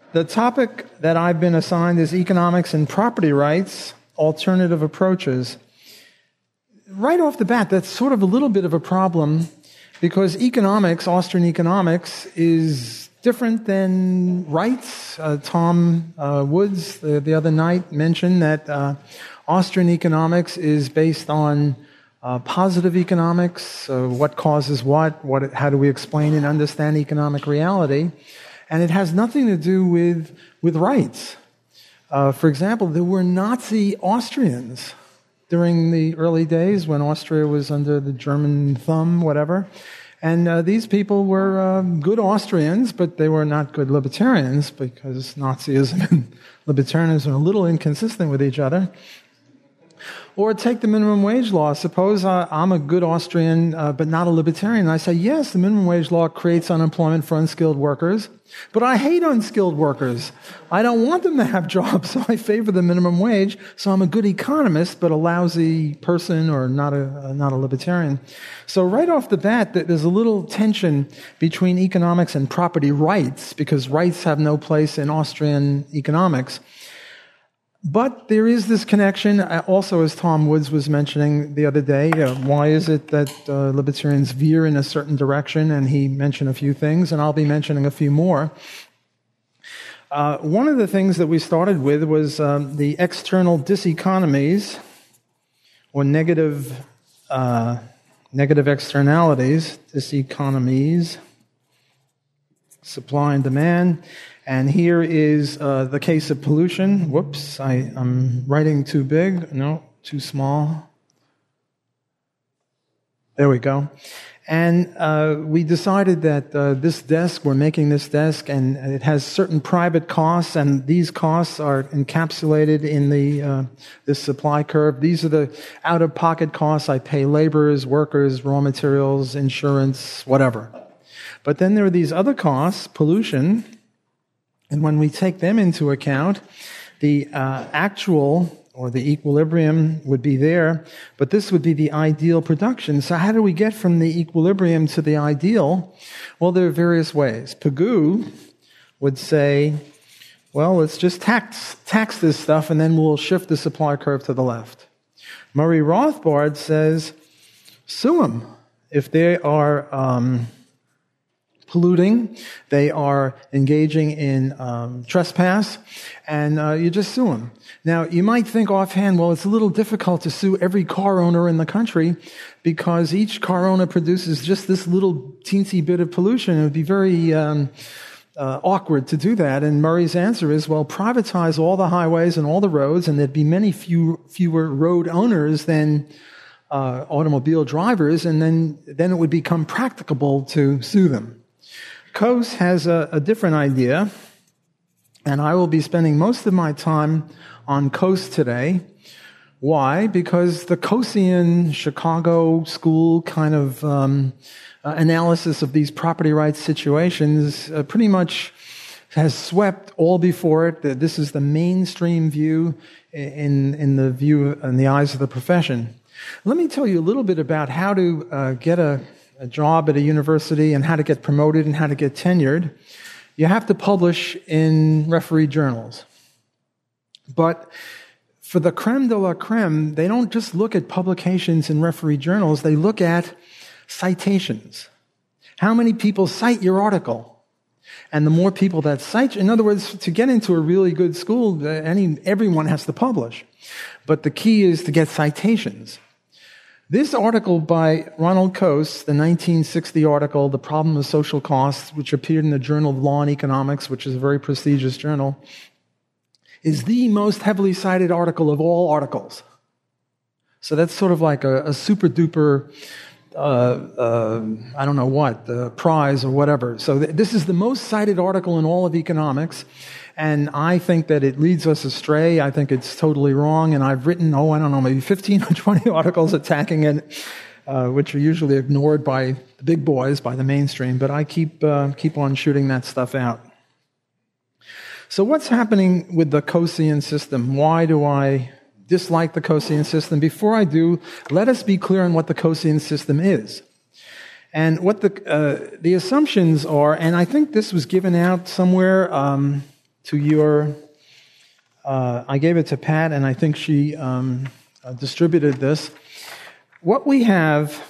The topic that I've been assigned is economics and property rights, alternative approaches. Right off the bat, that's sort of a little bit of a problem because economics, Austrian economics, is different than rights. Tom Woods the other night mentioned that Austrian economics is based on positive economics, what causes what, how do we explain and understand economic reality. And it has nothing to do with rights. For example, there were Nazi Austrians during the early days when Austria was under the German thumb, whatever. And these people were good Austrians, but they were not good libertarians because Nazism and libertarianism are a little inconsistent with each other. Or take the minimum wage law. Suppose I'm a good Austrian, but not a libertarian. And I say, yes, the minimum wage law creates unemployment for unskilled workers, but I hate unskilled workers. I don't want them to have jobs, so I favor the minimum wage. So I'm a good economist, but a lousy person or not a libertarian. So right off the bat, there's a little tension between economics and property rights, because rights have no place in Austrian economics. But there is this connection, also as Tom Woods was mentioning the other day, why is it that libertarians veer in a certain direction? And he mentioned a few things, and I'll be mentioning a few more. One of the things that we started with was the external diseconomies, or negative externalities, diseconomies, supply and demand. And here is the case of pollution. Whoops, I'm writing too big. No, too small. There we go. And we decided that this desk, we're making this desk, and it has certain private costs, and these costs are encapsulated in this supply curve. These are the out-of-pocket costs. I pay laborers, workers, raw materials, insurance, whatever. But then there are these other costs, pollution. And when we take them into account, the actual or the equilibrium would be there, but this would be the ideal production. So how do we get from the equilibrium to the ideal? Well, there are various ways. Pigou would say, well, let's just tax this stuff and then we'll shift the supply curve to the left. Murray Rothbard says, sue them. If they are polluting, they are engaging in trespass, and you just sue them. Now, you might think offhand, well, it's a little difficult to sue every car owner in the country because each car owner produces just this little teensy bit of pollution. It would be very awkward to do that. And Murray's answer is, well, privatize all the highways and all the roads, and there'd be many fewer road owners than automobile drivers, and then it would become practicable to sue them. Coase has a different idea, and I will be spending most of my time on Coase today. Why? Because the Coasean Chicago school kind of analysis of these property rights situations pretty much has swept all before it. This is the mainstream view in the eyes of the profession. Let me tell you a little bit about how to get a job at a university and how to get promoted and how to get tenured. You have to publish in referee journals. But for the creme de la creme, they don't just look at publications in referee journals, they look at citations. How many people cite your article? And the more people that cite, in other words, to get into a really good school, everyone has to publish. But the key is to get citations. This article by Ronald Coase, the 1960 article, The Problem of Social Costs, which appeared in the Journal of Law and Economics, which is a very prestigious journal, is the most heavily cited article of all articles. So that's sort of like a super duper, I don't know what, prize or whatever. So this is the most cited article in all of economics. And I think that it leads us astray. I think it's totally wrong. And I've written, maybe 15 or 20 articles attacking it, which are usually ignored by the big boys, by the mainstream. But I keep on shooting that stuff out. So what's happening with the Coasean system? Why do I dislike the Coasean system? Before I do, let us be clear on what the Coasean system is. And what the assumptions are, and I think this was given out somewhere to your, I gave it to Pat, and I think she distributed this. What we have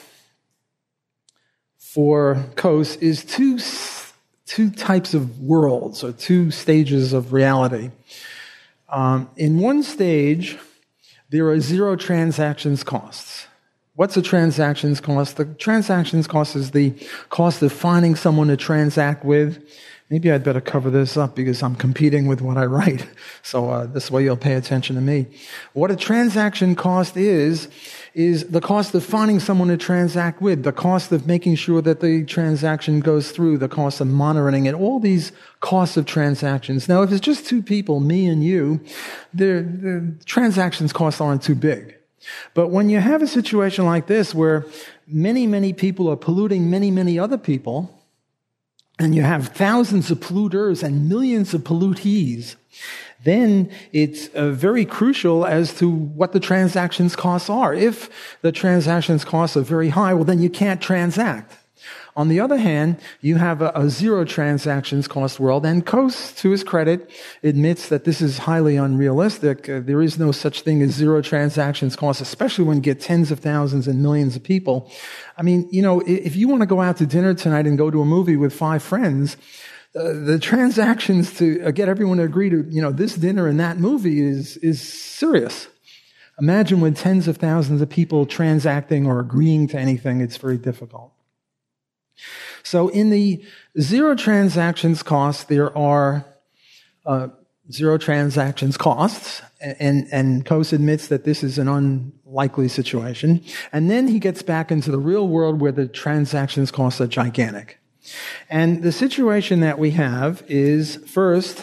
for Coase is two types of worlds, or two stages of reality. In one stage, there are zero transactions costs. What's a transactions cost? The transactions cost is the cost of finding someone to transact with. Maybe I'd better cover this up because I'm competing with what I write. So this way you'll pay attention to me. What a transaction cost is the cost of finding someone to transact with, the cost of making sure that the transaction goes through, the cost of monitoring it, all these costs of transactions. Now, if it's just two people, me and you, the transactions costs aren't too big. But when you have a situation like this where many, many people are polluting many, many other people, and you have thousands of polluters and millions of pollutees, then it's very crucial as to what the transactions costs are. If the transactions costs are very high, well, then you can't transact. On the other hand, you have a zero transactions cost world, and Coase, to his credit, admits that this is highly unrealistic. There is no such thing as zero transactions cost, especially when you get tens of thousands and millions of people. I mean, if you want to go out to dinner tonight and go to a movie with 5 friends, the transactions to get everyone to agree to, this dinner and that movie is serious. Imagine when tens of thousands of people transacting or agreeing to anything, it's very difficult. So in the zero transactions costs, there are zero transactions costs, and Coase admits that this is an unlikely situation. And then he gets back into the real world where the transactions costs are gigantic. And the situation that we have is, first,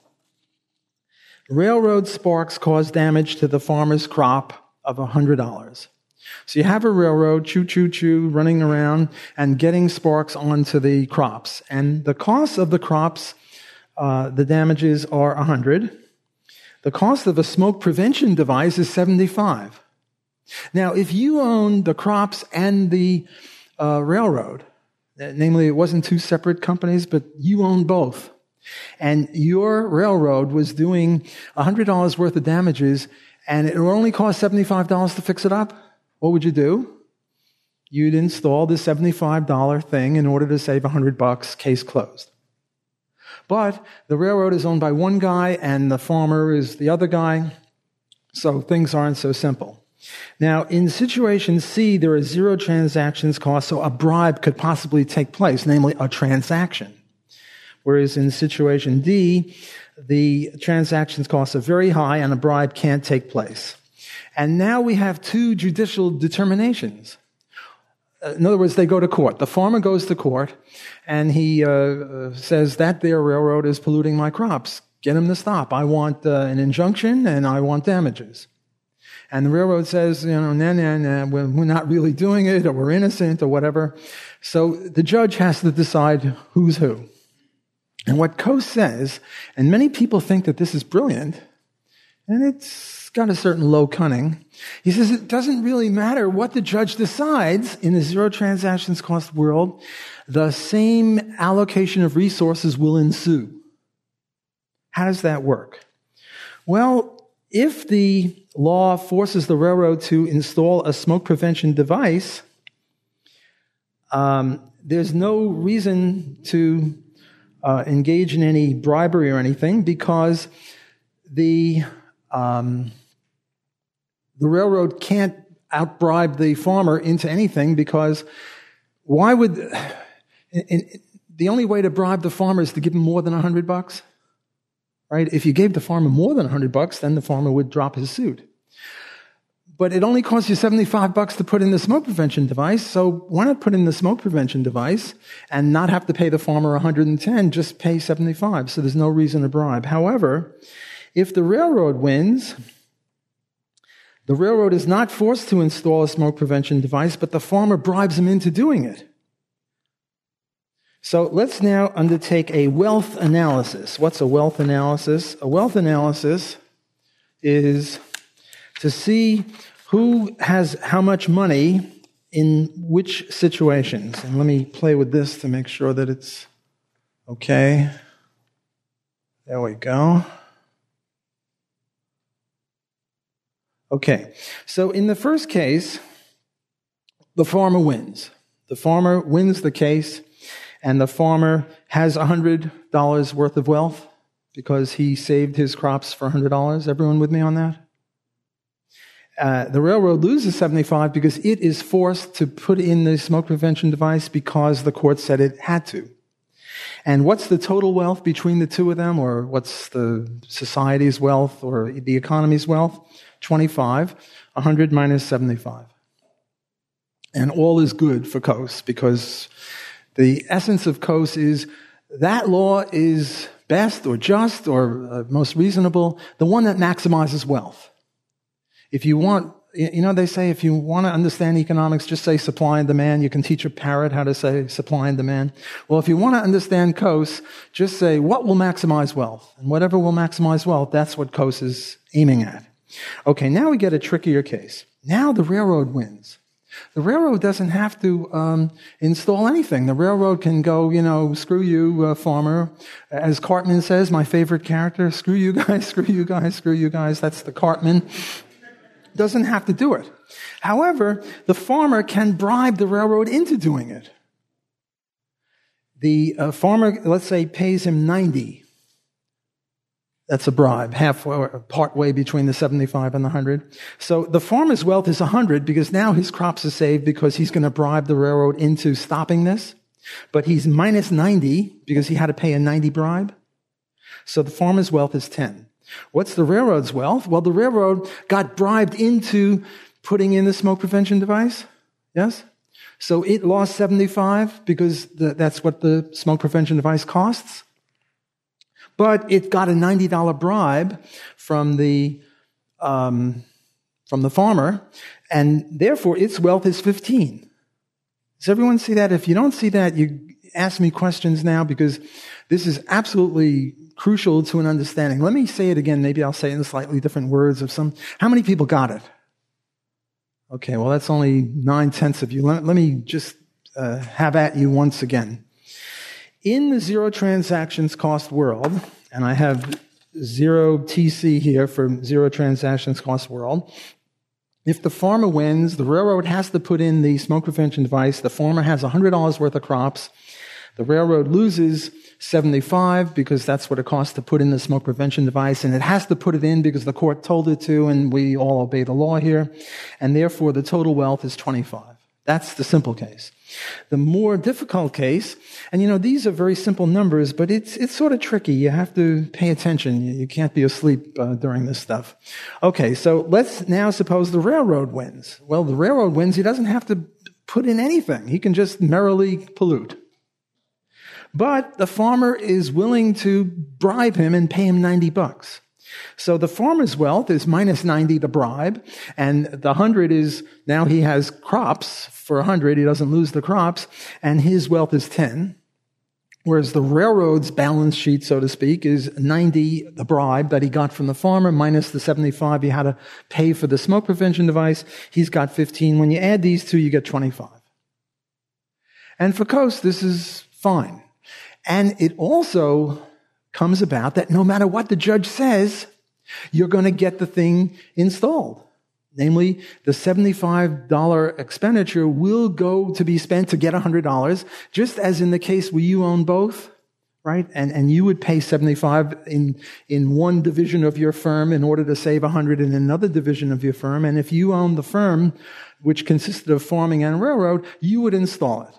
railroad sparks cause damage to the farmer's crop of $100. So you have a railroad, choo-choo-choo, running around and getting sparks onto the crops. And the cost of the crops, the damages are $100. The cost of a smoke prevention device is $75. Now, if you own the crops and the railroad, namely it wasn't two separate companies, but you own both, and your railroad was doing $100 worth of damages, and it would only cost $75 to fix it up, what would you do? You'd install the $75 thing in order to save $100, case closed. But the railroad is owned by one guy and the farmer is the other guy, so things aren't so simple. Now, in situation C, there are zero transactions costs, so a bribe could possibly take place, namely a transaction. Whereas in situation D, the transactions costs are very high and a bribe can't take place. And now we have two judicial determinations. In other words, they go to court. The farmer goes to court, and he says that their railroad is polluting my crops. Get him to stop. I want an injunction, and I want damages. And the railroad says, nah, we're not really doing it, or we're innocent, or whatever. So the judge has to decide who's who. And what Coase says, and many people think that this is brilliant, and it's got a certain low cunning. He says it doesn't really matter what the judge decides in the zero transactions cost world, the same allocation of resources will ensue. How does that work? Well, if the law forces the railroad to install a smoke prevention device, there's no reason to engage in any bribery or anything, because the railroad can't outbribe the farmer into anything, because why would the only way to bribe the farmer is to give him more than $100, right? If you gave the farmer more than $100, then the farmer would drop his suit. But it only costs you $75 to put in the smoke prevention device, so why not put in the smoke prevention device and not have to pay the farmer $110, just pay $75, so there's no reason to bribe. However, if the railroad wins, the railroad is not forced to install a smoke prevention device, but the farmer bribes him into doing it. So let's now undertake a wealth analysis. What's a wealth analysis? A wealth analysis is to see who has how much money in which situations. And let me play with this to make sure that it's okay. There we go. Okay, so in the first case, the farmer wins. The farmer wins the case, and the farmer has $100 worth of wealth because he saved his crops for $100. Everyone with me on that? The railroad loses $75 because it is forced to put in the smoke prevention device because the court said it had to. And what's the total wealth between the two of them, or what's the society's wealth or the economy's wealth? 25, 100 minus 75. And all is good for Coase, because the essence of Coase is that law is best or just or most reasonable, the one that maximizes wealth. If you want, they say if you want to understand economics, just say supply and demand. You can teach a parrot how to say supply and demand. Well, if you want to understand Coase, just say what will maximize wealth. And whatever will maximize wealth, that's what Coase is aiming at. Okay, now we get a trickier case. Now the railroad wins. The railroad doesn't have to install anything. The railroad can go, screw you, farmer. As Cartman says, my favorite character, screw you guys, screw you guys, screw you guys. That's the Cartman. Doesn't have to do it. However, the farmer can bribe the railroad into doing it. The farmer, let's say, pays him $90. That's a bribe, part way between the 75 and the 100. So the farmer's wealth is 100 because now his crops are saved because he's going to bribe the railroad into stopping this. But he's minus 90 because he had to pay a 90 bribe. So the farmer's wealth is 10. What's the railroad's wealth? Well, the railroad got bribed into putting in the smoke prevention device. Yes? So it lost 75 because that's what the smoke prevention device costs. But it got a $90 bribe from the farmer, and therefore its wealth is 15. Does everyone see that? If you don't see that, you ask me questions now, because this is absolutely crucial to an understanding. Let me say it again. Maybe I'll say it in slightly different words how many people got it? Okay, well, that's only 9/10 of you. Let me just have at you once again. In the zero transactions cost world, and I have zero TC here for zero transactions cost world, if the farmer wins, the railroad has to put in the smoke prevention device. The farmer has $100 worth of crops. The railroad loses 75 because that's what it costs to put in the smoke prevention device, and it has to put it in because the court told it to, and we all obey the law here, and therefore the total wealth is 25. That's the simple case. The more difficult case, and these are very simple numbers, but it's sort of tricky. You have to pay attention. You can't be asleep during this stuff. Okay, so let's now suppose the railroad wins. Well, the railroad wins. He doesn't have to put in anything. He can just merrily pollute. But the farmer is willing to bribe him and pay him $90. So the farmer's wealth is minus 90 to bribe, and the 100 is, now he has crops for 100, he doesn't lose the crops, and his wealth is 10. Whereas the railroad's balance sheet, so to speak, is 90, the bribe that he got from the farmer, minus the 75 he had to pay for the smoke prevention device. He's got 15. When you add these two, you get 25. And for Coase, this is fine. And it also comes about that no matter what the judge says, you're going to get the thing installed. Namely, the $75 expenditure will go to be spent to get $100, just as in the case where you own both, right? And you would pay 75 in one division of your firm in order to save 100 in another division of your firm. And if you own the firm, which consisted of farming and railroad, you would install it.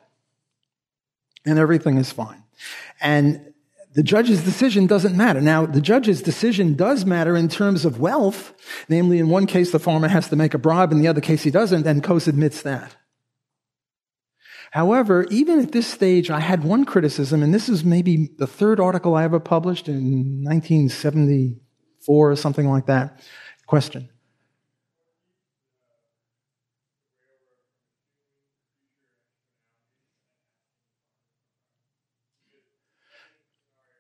And everything is fine. And the judge's decision doesn't matter. Now, the judge's decision does matter in terms of wealth. Namely, in one case, the farmer has to make a bribe. In the other case, he doesn't, and Coase admits that. However, even at this stage, I had one criticism, and this is maybe the third article I ever published in 1974 or something like that. Question.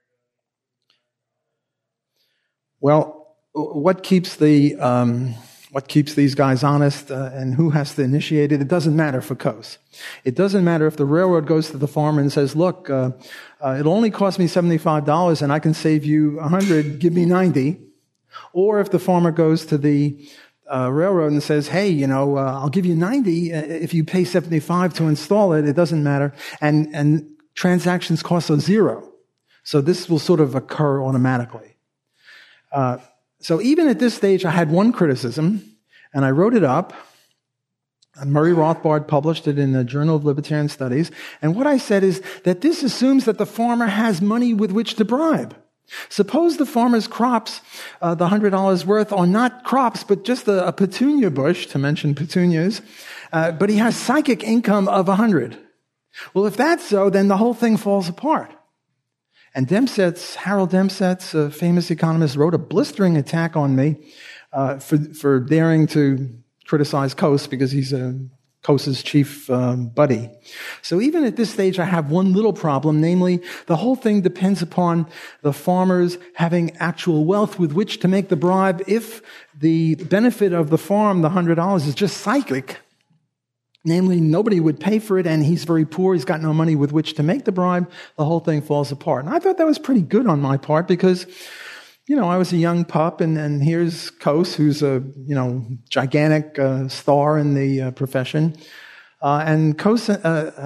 Well, what keeps the what keeps these guys honest and who has to initiate it. It doesn't matter for Coase. It doesn't matter if the railroad goes to the farmer and says, look, it'll only cost me $75 and I can save you $100, give me $90. Or if the farmer goes to the railroad and says, hey, I'll give you $90 if you pay $75 to install it. It doesn't matter. And transactions costs are zero. So this will sort of occur automatically. So even at this stage, I had one criticism, and I wrote it up. Murray Rothbard published it in the Journal of Libertarian Studies. And what I said is that this assumes that the farmer has money with which to bribe. Suppose the farmer's crops, the $100 worth, are not crops, but just a petunia bush, to mention petunias, but he has psychic income of $100. Well, if that's so, then the whole thing falls apart. And Harold Demsetz, a famous economist, wrote a blistering attack on me for daring to criticize Coase because he's Coase's chief buddy. So even at this stage, I have one little problem, namely, the whole thing depends upon the farmers having actual wealth with which to make the bribe. If the benefit of the farm, the $100, is just psychic, namely, nobody would pay for it, and he's very poor, he's got no money with which to make the bribe, the whole thing falls apart. And I thought that was pretty good on my part because, I was a young pup, and here's Coase, who's a, gigantic star in the profession. And Coase,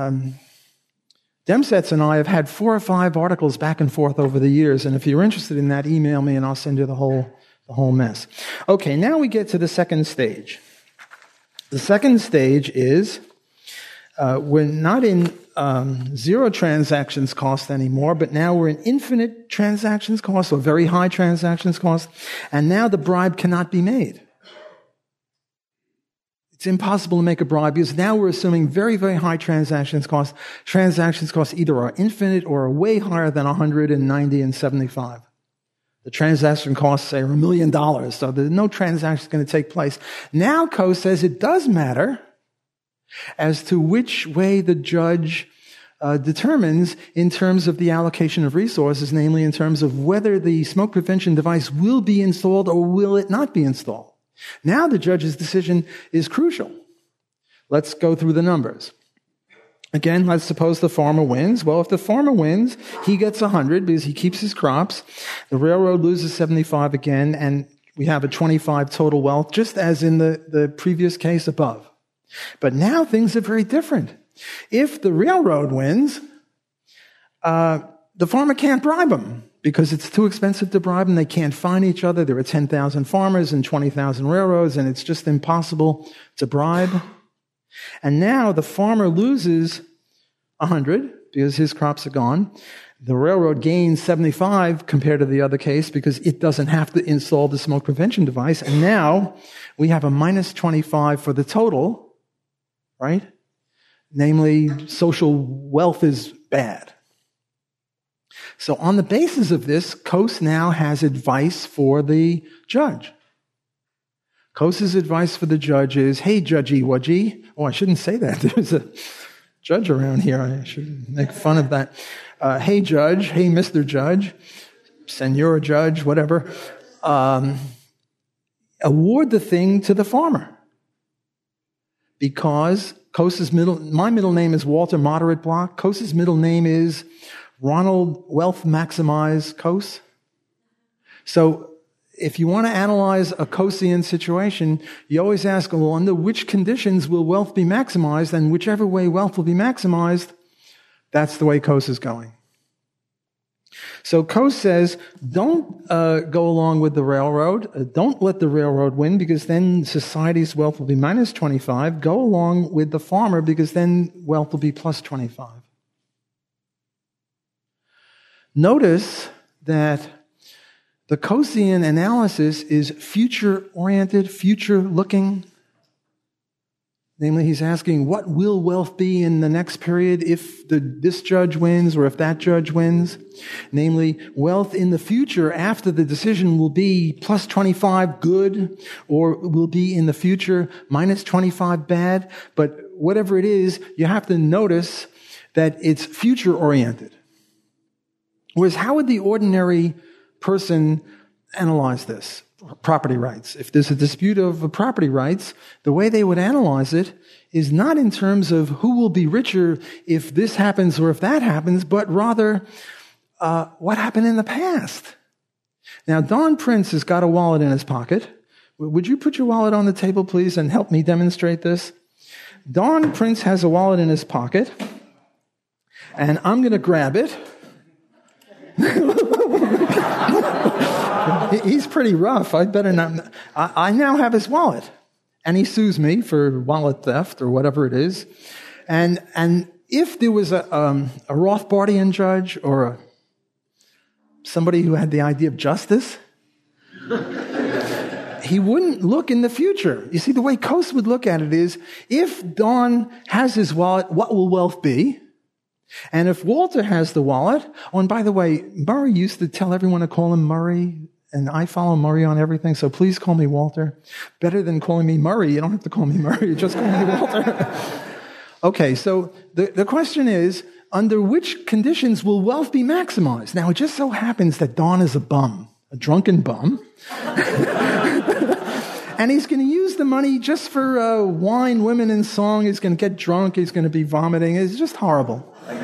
Demsetz and I have had 4 or 5 articles back and forth over the years, and if you're interested in that, email me and I'll send you the whole mess. Okay, now we get to the second stage. The second stage is we're not in zero transactions cost anymore, but now we're in infinite transactions cost or very high transactions cost, and now the bribe cannot be made. It's impossible to make a bribe because now we're assuming very, very high transactions cost. Transactions costs either are infinite or are way higher than 190 and 75. The transaction costs, say, are $1 million, so there's no transaction going to take place. Now Coase says it does matter as to which way the judge determines in terms of the allocation of resources, namely in terms of whether the smoke prevention device will be installed or will it not be installed. Now the judge's decision is crucial. Let's go through the numbers. Again, let's suppose the farmer wins. Well, if the farmer wins, he gets 100 because he keeps his crops. The railroad loses 75 again, and we have a 25 total wealth, just as in the previous case above. But now things are very different. If the railroad wins, the farmer can't bribe him because it's too expensive to bribe them. They can't find each other. There are 10,000 farmers and 20,000 railroads, and it's just impossible to bribe. And now the farmer loses 100 because his crops are gone. The railroad gains 75 compared to the other case because it doesn't have to install the smoke prevention device. And now we have a minus 25 for the total, right? Namely, social wealth is bad. So on the basis of this, Coase now has advice for the judge. Coase's advice for the judge is, hey, judgy wudgy. Oh, I shouldn't say that. There's a judge around here. I should make fun of that. Hey, judge. Hey, Mr. Judge. Senor Judge, whatever. Award the thing to the farmer. Because my middle name is Walter Moderate Block. Coase's middle name is Ronald Wealth Maximize Coase. So if you want to analyze a Coasean situation, you always ask, well, under which conditions will wealth be maximized? And whichever way wealth will be maximized, that's the way Coase is going. So Coase says, don't go along with the railroad. Don't let the railroad win because then society's wealth will be minus 25. Go along with the farmer because then wealth will be plus 25. Notice that the Coasean analysis is future-oriented, future-looking. Namely, he's asking, what will wealth be in the next period if this judge wins or if that judge wins? Namely, wealth in the future after the decision will be plus 25 good or will be in the future minus 25 bad. But whatever it is, you have to notice that it's future-oriented. Whereas how would the ordinary person analyze this. Property rights. If there's a dispute of property rights, the way they would analyze it is not in terms of who will be richer if this happens or if that happens, but rather what happened in the past. Now, Don Prince has got a wallet in his pocket. Would you put your wallet on the table, please, and help me demonstrate this? Don Prince has a wallet in his pocket, and I'm going to grab it. He's pretty rough. I better not. I now have his wallet, and he sues me for wallet theft or whatever it is. And if there was a Rothbardian judge or somebody who had the idea of justice, he wouldn't look in the future. You see, the way Coase would look at it is, if Don has his wallet, what will wealth be? And if Walter has the wallet, oh, and by the way, Murray used to tell everyone to call him Murray, and I follow Murray on everything, so please call me Walter. Better than calling me Murray. You don't have to call me Murray, just call me Walter. Okay, so the question is, under which conditions will wealth be maximized? Now, it just so happens that Don is a bum, a drunken bum. And he's going to use the money just for wine, women, and song. He's going to get drunk. He's going to be vomiting. It's just horrible.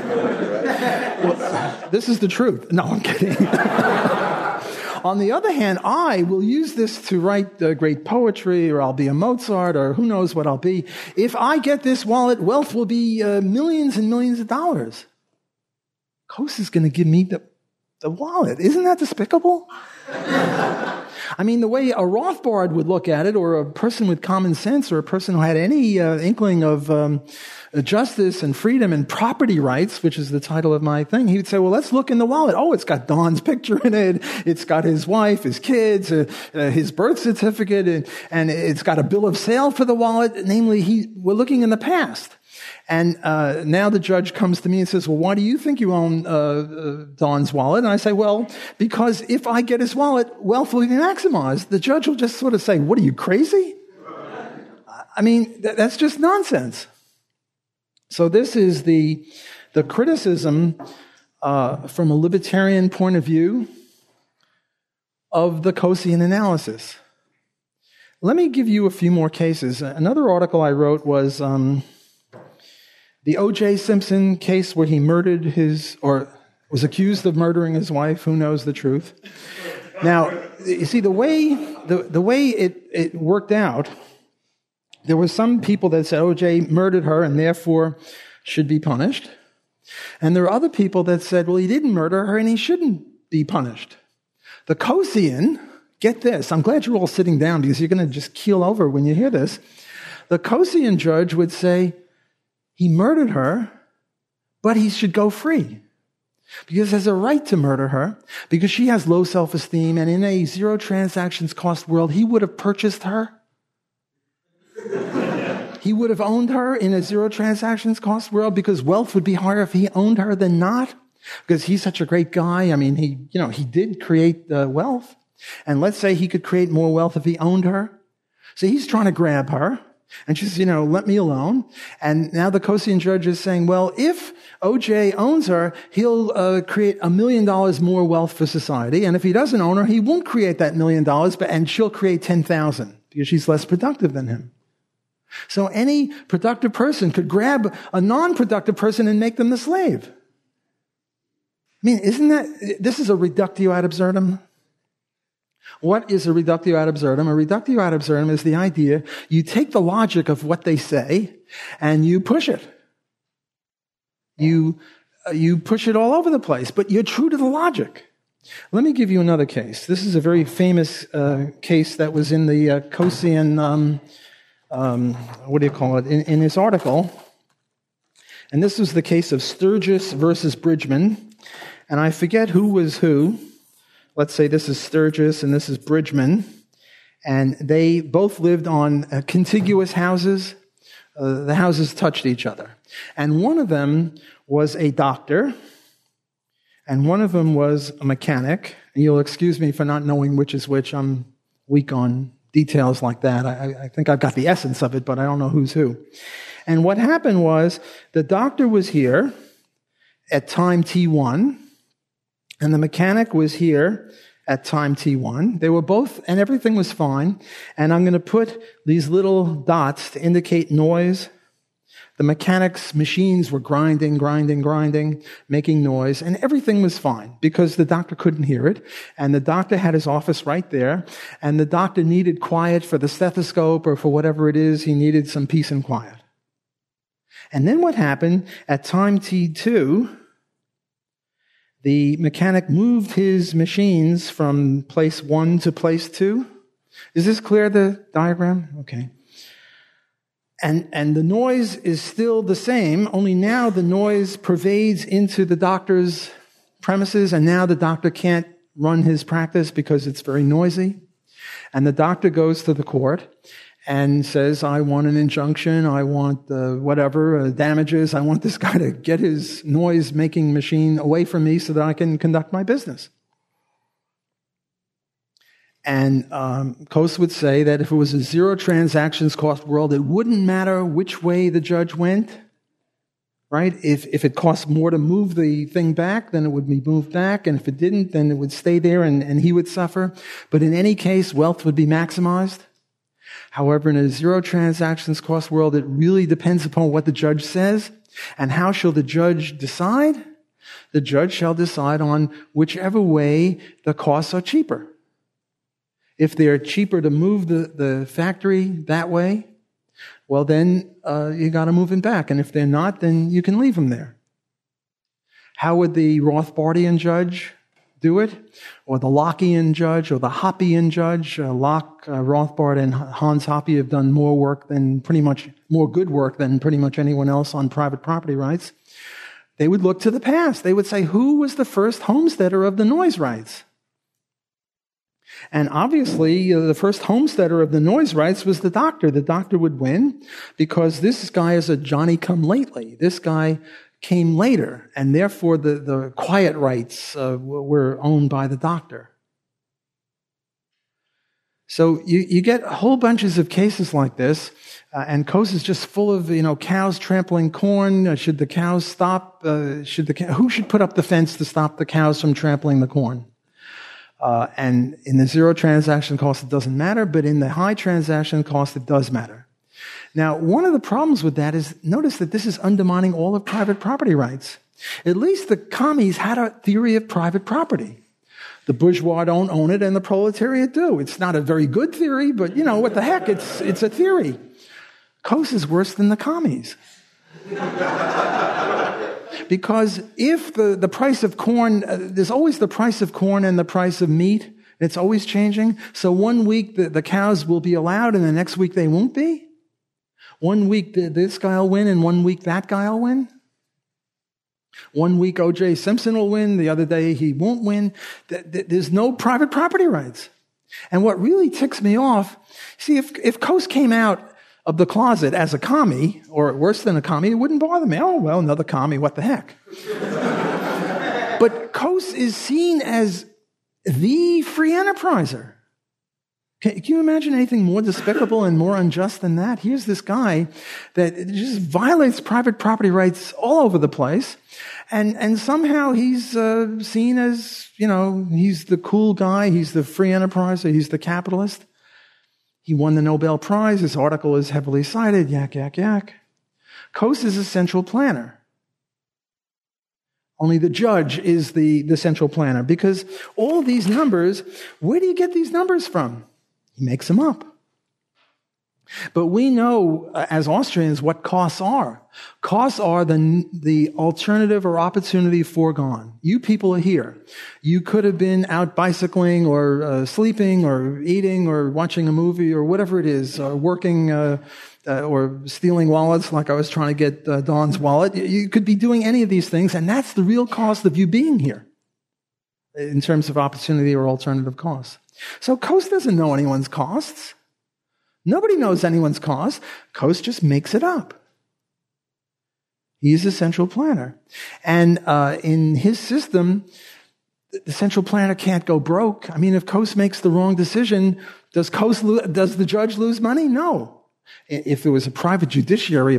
Well, this is the truth. No, I'm kidding. On the other hand, I will use this to write great poetry, or I'll be a Mozart, or who knows what I'll be. If I get this wallet, wealth will be millions and millions of dollars. Coase is going to give me the wallet. Isn't that despicable? I mean, the way a Rothbard would look at it, or a person with common sense, or a person who had any inkling of justice and freedom and property rights, which is the title of my thing, he would say, well, let's look in the wallet. Oh, it's got Don's picture in it. It's got his wife, his kids, his birth certificate, and it's got a bill of sale for the wallet. Namely, we're looking in the past. And now the judge comes to me and says, well, why do you think you own Don's wallet? And I say, well, because if I get his wallet, wealth will be maximized. The judge will just sort of say, what, are you crazy? I mean, that's just nonsense. So this is the criticism from a libertarian point of view of the Coasean analysis. Let me give you a few more cases. Another article I wrote was the O.J. Simpson case, where he murdered or was accused of murdering his wife. Who knows the truth? Now, you see, the way it worked out, there were some people that said O.J. murdered her and therefore should be punished. And there are other people that said, well, he didn't murder her and he shouldn't be punished. The Coasean, get this, I'm glad you're all sitting down because you're going to just keel over when you hear this. The Coasean judge would say, he murdered her, but he should go free. Because he has a right to murder her, because she has low self-esteem, and in a zero transactions cost world, he would have purchased her. He would have owned her in a zero transactions cost world, because wealth would be higher if he owned her than not. Because he's such a great guy. I mean, he did create wealth. And let's say he could create more wealth if he owned her. So he's trying to grab her. And she says, let me alone. And now the Coasean judge is saying, well, if O.J. owns her, he'll create $1 million more wealth for society. And if he doesn't own her, he won't create that $1 million, and she'll create 10,000 because she's less productive than him. So any productive person could grab a non-productive person and make them the slave. I mean, this is a reductio ad absurdum? What is a reductio ad absurdum? A reductio ad absurdum is the idea you take the logic of what they say and you push it. You push it all over the place, but you're true to the logic. Let me give you another case. This is a very famous case that was in the Coasean, in his article. And this was the case of Sturgis versus Bridgman. And I forget who was who. Let's say this is Sturgis and this is Bridgman. And they both lived on contiguous houses. The houses touched each other. And one of them was a doctor, and one of them was a mechanic. And you'll excuse me for not knowing which is which. I'm weak on details like that. I think I've got the essence of it, but I don't know who's who. And what happened was the doctor was here at time T1, and the mechanic was here at time T1. They were both, and everything was fine. And I'm going to put these little dots to indicate noise. The mechanics' machines were grinding, making noise, and everything was fine because the doctor couldn't hear it, and the doctor had his office right there, and the doctor needed quiet for the stethoscope or for whatever it is, he needed some peace and quiet. And then what happened at time T2, the mechanic moved his machines from place 1 to place 2. Is this clear, the diagram? Okay. And the noise is still the same, only now the noise pervades into the doctor's premises, and now the doctor can't run his practice because it's very noisy. And the doctor goes to the court and says, I want an injunction, I want damages, I want this guy to get his noise-making machine away from me so that I can conduct my business. And Coase would say that if it was a zero transactions cost world, it wouldn't matter which way the judge went, right? If it cost more to move the thing back, then it would be moved back. And if it didn't, then it would stay there and he would suffer. But in any case, wealth would be maximized. However, in a zero transactions cost world, it really depends upon what the judge says. And how shall the judge decide? The judge shall decide on whichever way the costs are cheaper. If they're cheaper to move the factory that way, well, then you got to move them back. And if they're not, then you can leave them there. How would the Rothbardian judge do it? Or the Lockean judge, or the Hoppian judge? Locke, Rothbard, and Hans Hoppe have done more good work than pretty much anyone else on private property rights. They would look to the past. They would say, who was the first homesteader of the noise rights? And obviously, the first homesteader of the noise rights was the doctor. The doctor would win because this guy is a Johnny-come-lately. This guy came later, and therefore the quiet rights were owned by the doctor. So you get whole bunches of cases like this, and Coase is just full of cows trampling corn. Should the cows stop? Who should put up the fence to stop the cows from trampling the corn? And in the zero transaction cost, it doesn't matter, but in the high transaction cost, it does matter. Now, one of the problems with that is, notice that this is undermining all of private property rights. At least the commies had a theory of private property. The bourgeois don't own it, and the proletariat do. It's not a very good theory, but what the heck, it's a theory. Coase is worse than the commies. Because if the price of corn, there's always the price of corn and the price of meat. It's always changing. So one week the cows will be allowed and the next week they won't be. One week this guy will win and one week that guy will win. One week O.J. Simpson will win, the other day he won't win. There's no private property rights. And what really ticks me off, see, if Coase came out of the closet as a commie, or worse than a commie, it wouldn't bother me. Oh, well, another commie, what the heck? But Coase is seen as the free enterpriser. Can you imagine anything more despicable and more unjust than that? Here's this guy that just violates private property rights all over the place, and somehow he's seen as, he's the cool guy, he's the free enterpriser, he's the capitalist. He won the Nobel Prize. His article is heavily cited. Yak, yak, yak. Coase is a central planner. Only the judge is the central planner, because all these numbers, where do you get these numbers from? He makes them up. But we know, as Austrians, what costs are. Costs are the alternative or opportunity foregone. You people are here. You could have been out bicycling or sleeping or eating or watching a movie or whatever it is, or working or stealing wallets like I was trying to get Dawn's wallet. You could be doing any of these things, and that's the real cost of you being here in terms of opportunity or alternative costs. So Coase doesn't know anyone's costs. Nobody knows anyone's cost. Coase just makes it up. He's a central planner. And in his system, the central planner can't go broke. I mean, if Coase makes the wrong decision, does the judge lose money? No. If there was a private judiciary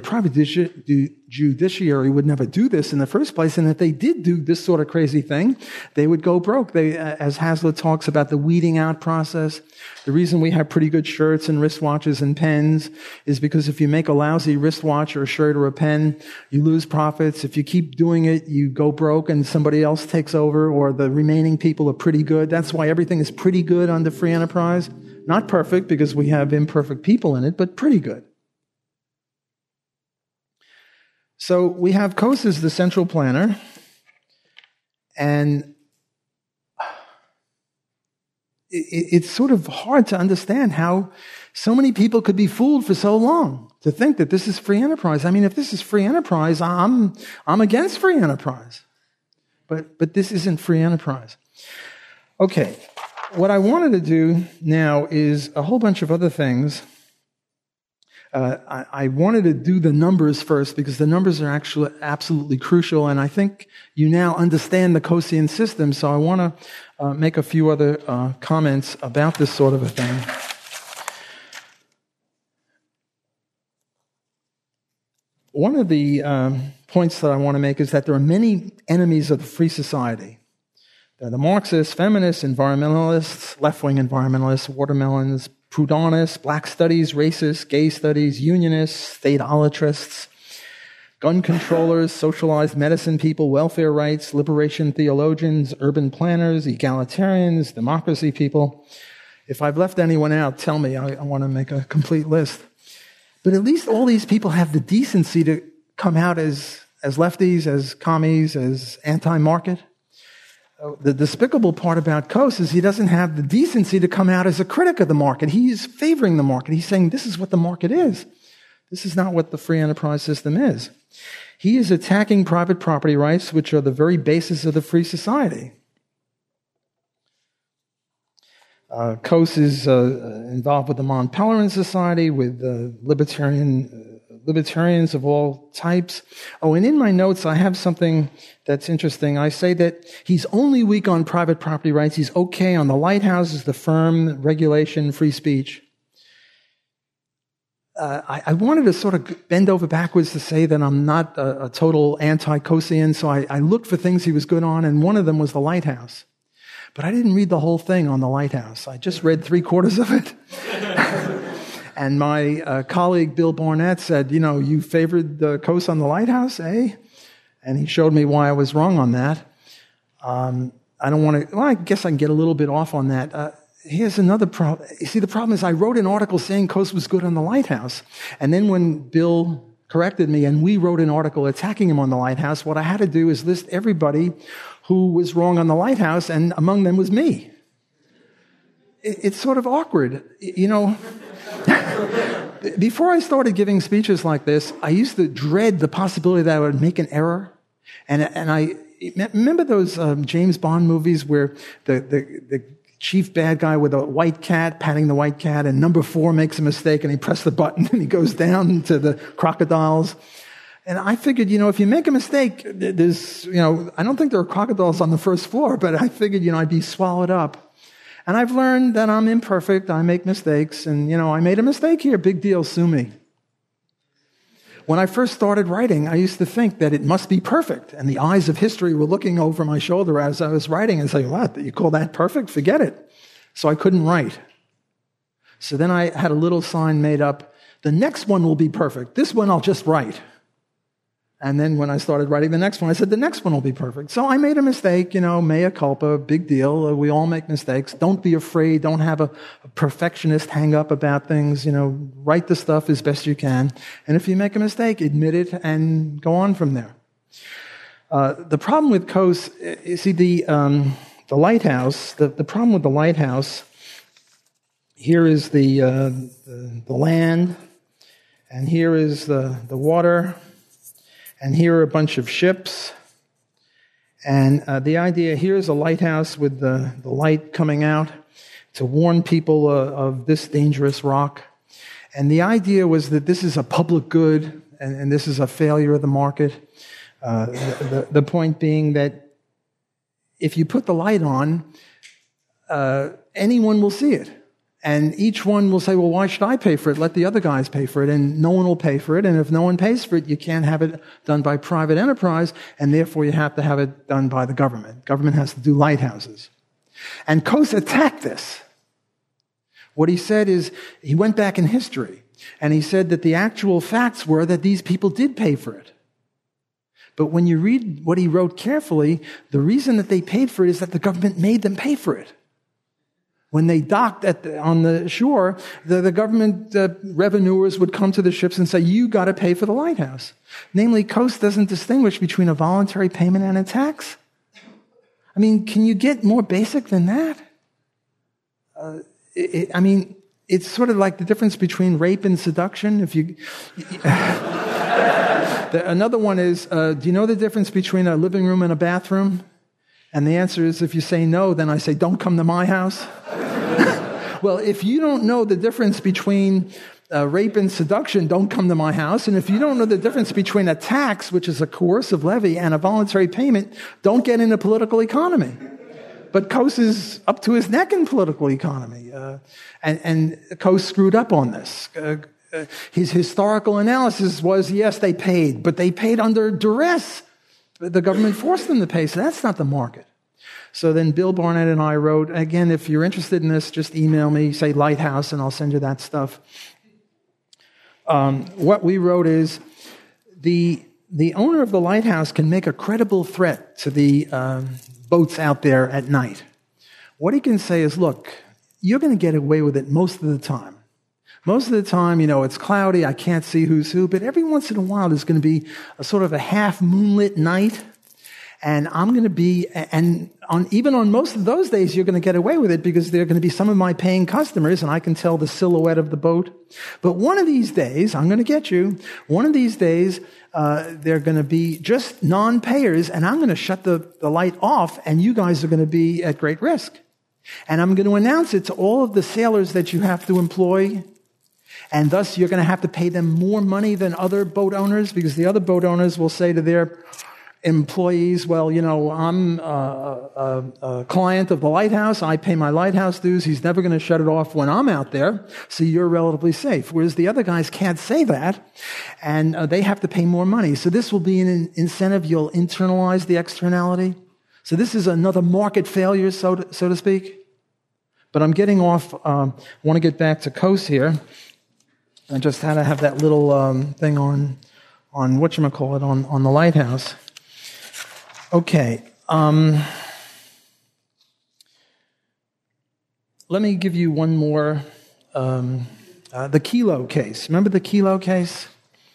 would never do this in the first place. And if they did do this sort of crazy thing, they would go broke. As Hazlitt talks about the weeding out process, the reason we have pretty good shirts and wristwatches and pens is because if you make a lousy wristwatch or a shirt or a pen, you lose profits. If you keep doing it, you go broke and somebody else takes over, or the remaining people are pretty good. That's why everything is pretty good under free enterprise. Not perfect, because we have imperfect people in it, but pretty good. So we have Coase as the central planner, and it's sort of hard to understand how so many people could be fooled for so long to think that this is free enterprise. I mean, if this is free enterprise, I'm against free enterprise. But this isn't free enterprise. Okay. What I wanted to do now is a whole bunch of other things. I wanted to do the numbers first because the numbers are actually absolutely crucial, and I think you now understand the Coasean system, so I want to make a few other comments about this sort of a thing. One of the points that I want to make is that there are many enemies of the free society. They're the Marxists, feminists, environmentalists, left-wing environmentalists, watermelons, Proudhonists, black studies, racists, gay studies, unionists, state-olatrists, gun controllers, socialized medicine people, welfare rights, liberation theologians, urban planners, egalitarians, democracy people. If I've left anyone out, tell me. I want to make a complete list. But at least all these people have the decency to come out as lefties, as commies, as anti-market. The despicable part about Coase is he doesn't have the decency to come out as a critic of the market. He's favoring the market. He's saying this is what the market is. This is not what the free enterprise system is. He is attacking private property rights, which are the very basis of the free society. Coase is involved with the Mont Pelerin Society, with libertarians of all types. Oh, and in my notes, I have something that's interesting. I say that he's only weak on private property rights. He's okay on the lighthouses, the firm, regulation, free speech. I wanted to sort of bend over backwards to say that I'm not a total anti-Coasean, so I looked for things he was good on, and one of them was the lighthouse. But I didn't read the whole thing on the lighthouse. I just read 3/4 of it. And my colleague, Bill Barnett, said, you favored Coase on the lighthouse, eh? And he showed me why I was wrong on that. I don't want to, I guess I can get a little bit off on that. Here's another problem. You see, the problem is I wrote an article saying Coase was good on the lighthouse. And then when Bill corrected me and we wrote an article attacking him on the lighthouse, what I had to do is list everybody who was wrong on the lighthouse, and among them was me. It's sort of awkward, Before I started giving speeches like this, I used to dread the possibility that I would make an error. And I remember those James Bond movies where the chief bad guy with a white cat patting the white cat, and number 4 makes a mistake and he presses the button and he goes down to the crocodiles. And I figured, if you make a mistake, there's, I don't think there are crocodiles on the first floor, but I figured, I'd be swallowed up. And I've learned that I'm imperfect, I make mistakes, and, I made a mistake here, big deal, sue me. When I first started writing, I used to think that it must be perfect, and the eyes of history were looking over my shoulder as I was writing and saying, what, you call that perfect? Forget it. So I couldn't write. So then I had a little sign made up, the next one will be perfect, this one I'll just write. And then when I started writing the next one, I said, the next one will be perfect. So I made a mistake, mea culpa, big deal. We all make mistakes. Don't be afraid. Don't have a perfectionist hang up about things. Write the stuff as best you can. And if you make a mistake, admit it and go on from there. The problem with Coase, you see, the lighthouse, the problem with the lighthouse, here is the land, and here is the water. And here are a bunch of ships. And the idea here is a lighthouse with the light coming out to warn people of this dangerous rock. And the idea was that this is a public good and this is a failure of the market. The point being that if you put the light on, anyone will see it. And each one will say, well, why should I pay for it? Let the other guys pay for it. And no one will pay for it. And if no one pays for it, you can't have it done by private enterprise. And therefore, you have to have it done by the government. Government has to do lighthouses. And Coase attacked this. What he said is, he went back in history. And he said that the actual facts were that these people did pay for it. But when you read what he wrote carefully, the reason that they paid for it is that the government made them pay for it. When they docked on the shore, the government revenuers would come to the ships and say, you got to pay for the lighthouse. Namely, Coase doesn't distinguish between a voluntary payment and a tax. I mean, can you get more basic than that? It's sort of like the difference between rape and seduction. Another one is, do you know the difference between a living room and a bathroom? And the answer is, if you say no, then I say, don't come to my house. Well, if you don't know the difference between rape and seduction, don't come to my house. And if you don't know the difference between a tax, which is a coercive levy, and a voluntary payment, don't get into political economy. But Coase is up to his neck in political economy. And Coase screwed up on this. His historical analysis was, yes, they paid, but they paid under duress. The government forced them to pay, so that's not the market. So then Bill Barnett and I wrote, again, if you're interested in this, just email me, say Lighthouse, and I'll send you that stuff. What we wrote is, the owner of the lighthouse can make a credible threat to the boats out there at night. What he can say is, look, you're going to get away with it most of the time. Most of the time, it's cloudy, I can't see who's who, but every once in a while there's going to be a sort of a half moonlit night, and I'm going to be, even on most of those days, you're going to get away with it because they're going to be some of my paying customers, and I can tell the silhouette of the boat. But one of these days, I'm going to get you, one of these days, they're going to be just non-payers, and I'm going to shut the light off, and you guys are going to be at great risk. And I'm going to announce it to all of the sailors that you have to employ. And thus, you're going to have to pay them more money than other boat owners, because the other boat owners will say to their employees, well, I'm a client of the lighthouse. I pay my lighthouse dues. He's never going to shut it off when I'm out there, so you're relatively safe. Whereas the other guys can't say that, and they have to pay more money. So this will be an incentive. You'll internalize the externality. So this is another market failure, so to speak. But I'm getting off. I want to get back to Coase here. I just had to have that little thing on whatchamacallit, on the lighthouse. Okay. Let me give you one more. The Kelo case. Remember the Kelo case?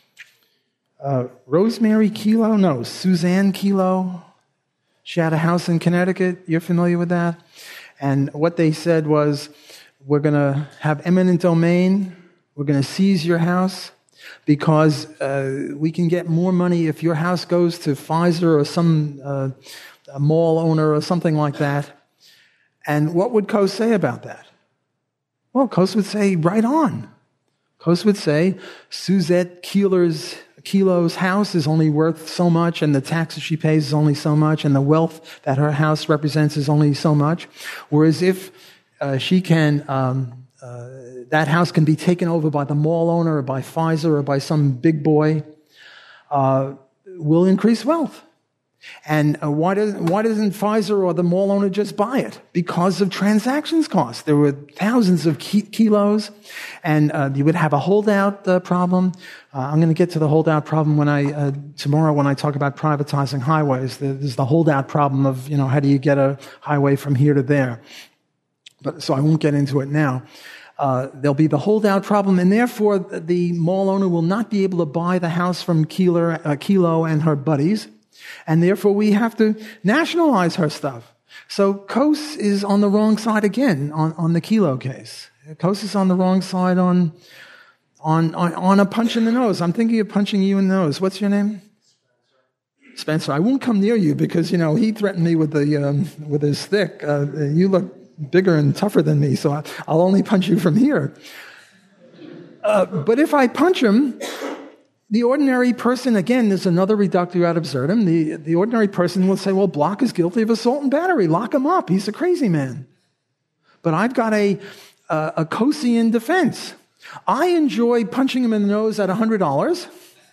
Rosemary Kelo? No, Suzanne Kelo. She had a house in Connecticut. You're familiar with that? And what they said was, we're going to have eminent domain. We're going to seize your house because we can get more money if your house goes to Pfizer or some a mall owner or something like that. And what would Coase say about that? Well, Coase would say, right on. Coase would say, Suzette Kelo's house is only worth so much, and the taxes she pays is only so much, and the wealth that her house represents is only so much. Whereas if she can... that house can be taken over by the mall owner or by Pfizer or by some big boy, will increase wealth. And why doesn't Pfizer or the mall owner just buy it? Because of transactions costs. There were thousands of kilos, and you would have a holdout problem. I'm going to get to the holdout problem tomorrow when I talk about privatizing highways. There's the holdout problem of, how do you get a highway from here to there? So I won't get into it now. There'll be the holdout problem, and therefore the mall owner will not be able to buy the house from Kelo and her buddies, and therefore we have to nationalize her stuff. So Coase is on the wrong side again on the Kelo case. Coase is on the wrong side on a punch in the nose. I'm thinking of punching you in the nose. What's your name? Spencer. I won't come near you because he threatened me with his stick. You look bigger and tougher than me, so I'll only punch you from here. But if I punch him, the ordinary person, again, there's another reductio ad absurdum, the ordinary person will say, well, Bloch is guilty of assault and battery. Lock him up. He's a crazy man. But I've got a a Cossian defense. I enjoy punching him in the nose at $100.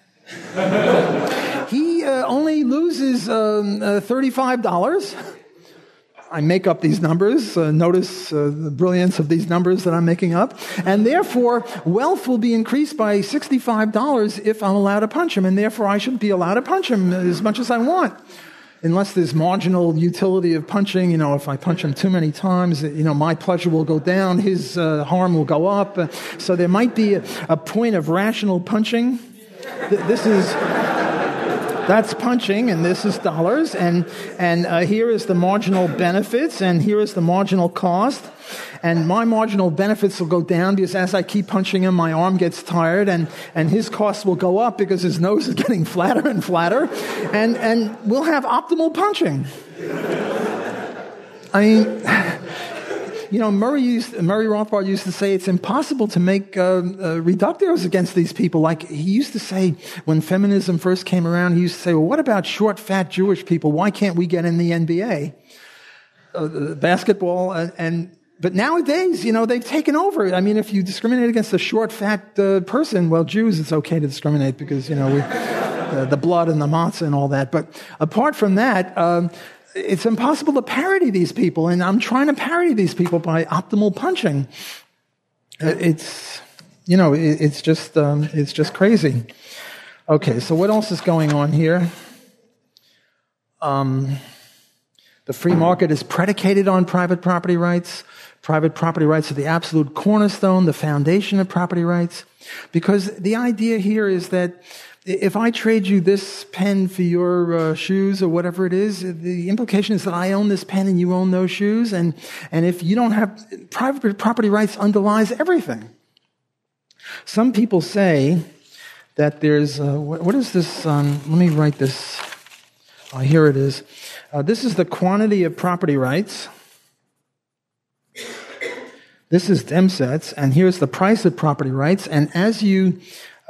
He only loses $35. I make up these numbers. Notice the brilliance of these numbers that I'm making up. And therefore, wealth will be increased by $65 if I'm allowed to punch him. And therefore, I should be allowed to punch him as much as I want. Unless there's marginal utility of punching, if I punch him too many times, my pleasure will go down, his harm will go up. So there might be a point of rational punching. That's punching, and this is dollars, and here is the marginal benefits, and here is the marginal cost. And my marginal benefits will go down because as I keep punching him, my arm gets tired, and his costs will go up because his nose is getting flatter and flatter, and we'll have optimal punching. I mean, Murray Rothbard used to say it's impossible to make reductios against these people. Like he used to say when feminism first came around, he used to say, well, what about short, fat Jewish people? Why can't we get in the NBA? Basketball but nowadays, they've taken over. I mean, if you discriminate against a short, fat person, well, Jews, it's okay to discriminate because, the blood and the matzah and all that. But apart from that, it's impossible to parody these people, and I'm trying to parody these people by optimal punching. It's just crazy. Okay, so what else is going on here? The free market is predicated on private property rights. Private property rights are the absolute cornerstone, the foundation of property rights. Because the idea here is that if I trade you this pen for your shoes or whatever it is, the implication is that I own this pen and you own those shoes. And if you don't have private property rights underlies everything. Some people say that there's, what is this? Let me write this. Oh, here it is. This is the quantity of property rights. This is DEMSETS, and here's the price of property rights. And as the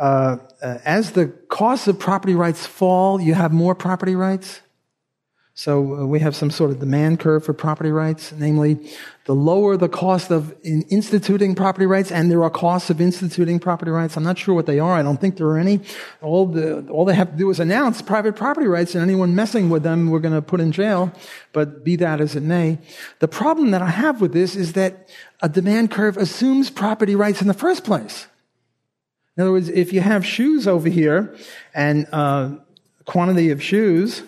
costs of property rights fall, you have more property rights. So we have some sort of demand curve for property rights, namely, the lower the cost of instituting property rights, and there are costs of instituting property rights. I'm not sure what they are. I don't think there are any. All they have to do is announce private property rights, and anyone messing with them, we're going to put in jail. But be that as it may, the problem that I have with this is that a demand curve assumes property rights in the first place. In other words, if you have shoes over here and quantity of shoes,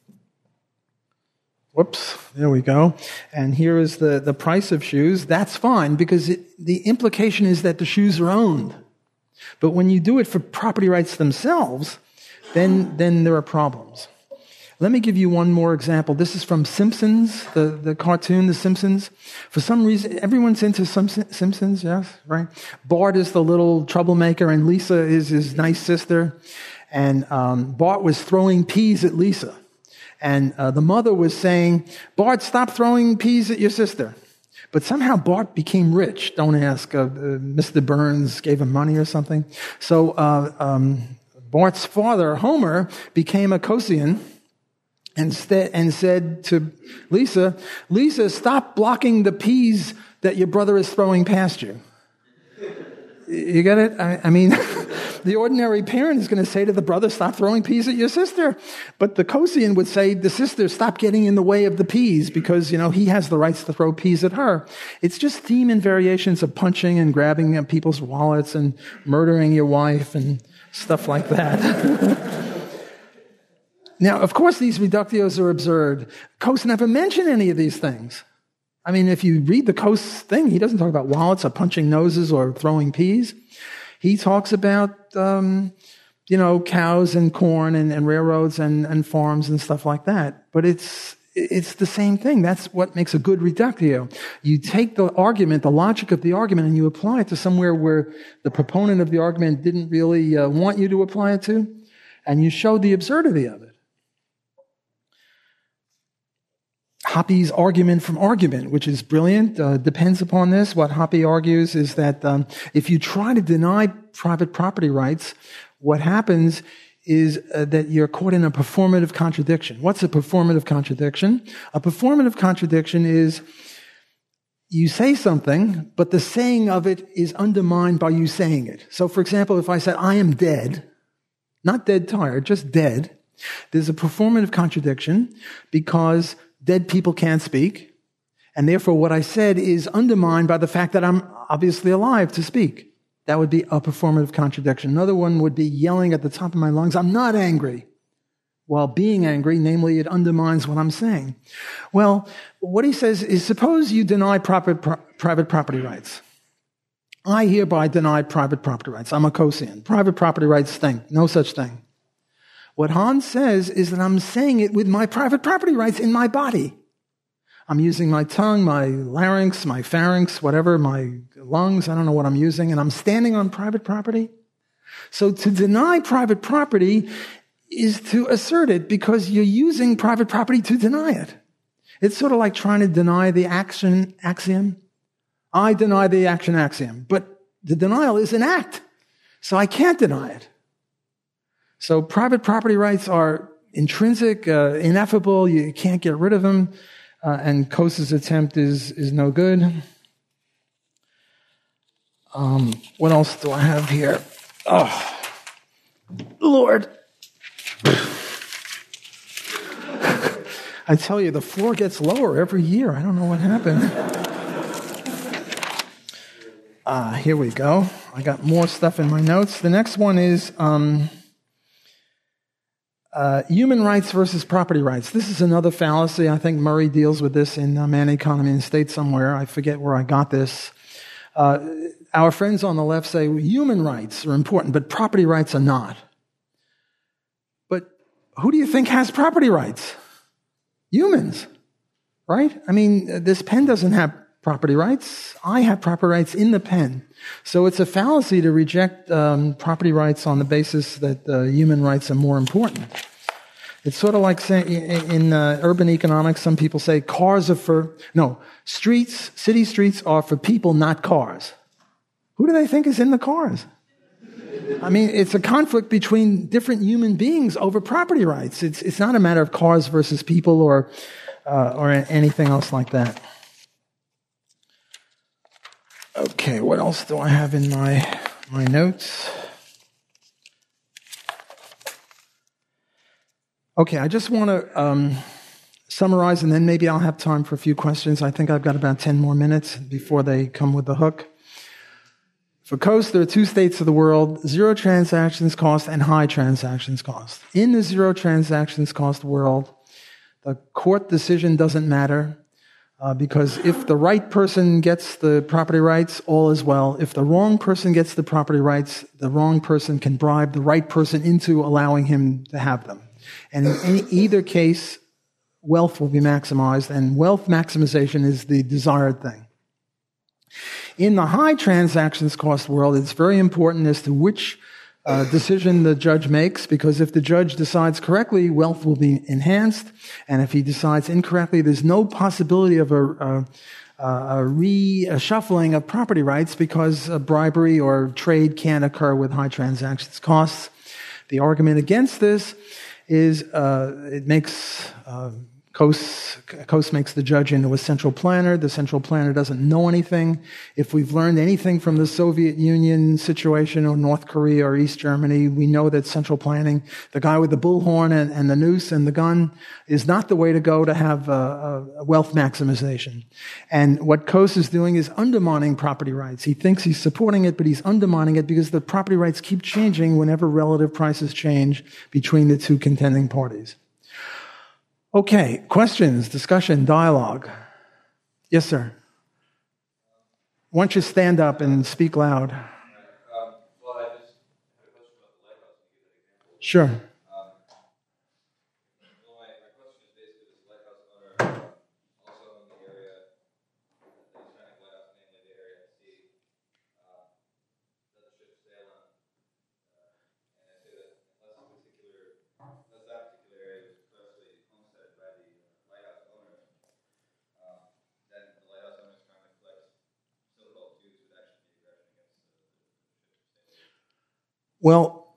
whoops, there we go. And here is the price of shoes. That's fine because the implication is that the shoes are owned. But when you do it for property rights themselves, then there are problems. Let me give you one more example. This is from Simpsons, the cartoon, The Simpsons. For some reason, everyone's into Simpsons, yes, right? Bart is the little troublemaker, and Lisa is his nice sister. And Bart was throwing peas at Lisa. And the mother was saying, Bart, stop throwing peas at your sister. But somehow Bart became rich. Don't ask. Mr. Burns gave him money or something. So Bart's father, Homer, became a Cossian and said to Lisa, stop blocking the peas that your brother is throwing past you. You get it? I mean, the ordinary parent is going to say to the brother, stop throwing peas at your sister. But the Cossian would say, the sister, stop getting in the way of the peas because, he has the rights to throw peas at her. It's just theme and variations of punching and grabbing people's wallets and murdering your wife and stuff like that. Now, of course, these reductios are absurd. Coase never mentioned any of these things. I mean, if you read the Coase thing, he doesn't talk about wallets or punching noses or throwing peas. He talks about, cows and corn and railroads and farms and stuff like that. But it's the same thing. That's what makes a good reductio. You take the argument, the logic of the argument, and you apply it to somewhere where the proponent of the argument didn't really want you to apply it to, and you show the absurdity of it. Hoppe's argument from argument, which is brilliant, depends upon this. What Hoppe argues is that if you try to deny private property rights, what happens is that you're caught in a performative contradiction. What's a performative contradiction? A performative contradiction is you say something, but the saying of it is undermined by you saying it. So, for example, if I said, I am dead, not dead tired, just dead, there's a performative contradiction because dead people can't speak, and therefore what I said is undermined by the fact that I'm obviously alive to speak. That would be a performative contradiction. Another one would be yelling at the top of my lungs, I'm not angry, while being angry, namely it undermines what I'm saying. Well, what he says is, suppose you deny private property rights. I hereby deny private property rights. I'm a Coasian. Private property rights stink. No such thing. What Hans says is that I'm saying it with my private property rights in my body. I'm using my tongue, my larynx, my pharynx, whatever, my lungs, I don't know what I'm using, and I'm standing on private property. So to deny private property is to assert it because you're using private property to deny it. It's sort of like trying to deny the action axiom. I deny the action axiom, but the denial is an act, so I can't deny it. So private property rights are intrinsic, ineffable, you can't get rid of them, and Coase's attempt is no good. What else do I have here? Oh, Lord. I tell you, the floor gets lower every year. I don't know what happened. Here we go. I got more stuff in my notes. The next one is human rights versus property rights. This is another fallacy. I think Murray deals with this in Man, Economy, and State somewhere. I forget where I got this. Our friends on the left say human rights are important, but property rights are not. But who do you think has property rights? Humans, right? I mean, this pen doesn't have property rights. I have property rights in the pen. So it's a fallacy to reject property rights on the basis that human rights are more important. It's sort of like saying in urban economics, some people say city streets are for people, not cars. Who do they think is in the cars? I mean, it's a conflict between different human beings over property rights. It's not a matter of cars versus people or anything else like that. Okay, what else do I have in my notes? Okay, I just want to summarize, and then maybe I'll have time for a few questions. I think I've got about 10 more minutes before they come with the hook. For Coase, there are two states of the world, zero transactions cost and high transactions cost. In the zero transactions cost world, the court decision doesn't matter because if the right person gets the property rights, all is well. If the wrong person gets the property rights, the wrong person can bribe the right person into allowing him to have them. And in either case, wealth will be maximized, and wealth maximization is the desired thing. In the high transactions cost world, it's very important as to which decision the judge makes, because if the judge decides correctly, wealth will be enhanced, and if he decides incorrectly, there's no possibility of a reshuffling of property rights because bribery or trade can't occur with high transactions costs. The argument against this is it makes Coase makes the judge into a central planner. The central planner doesn't know anything. If we've learned anything from the Soviet Union situation or North Korea or East Germany, we know that central planning, the guy with the bullhorn and the noose and the gun, is not the way to go to have wealth maximization. And what Coase is doing is undermining property rights. He thinks he's supporting it, but he's undermining it because the property rights keep changing whenever relative prices change between the two contending parties. Okay, questions, discussion, dialogue. Yes, sir. Why don't you stand up and speak loud? Well, I just had a question about the lighthouse. Can you give that example? Sure. Well, my question is basically, does the lighthouse owner also own the area that the Hispanic lighthouse, namely the area at sea, that the ships sail on? And I say that unless that particular area was expressly homesteaded by the lighthouse owner, then the lighthouse owner is trying to collect so-called dues would actually be aggression against the ship sailing. Well,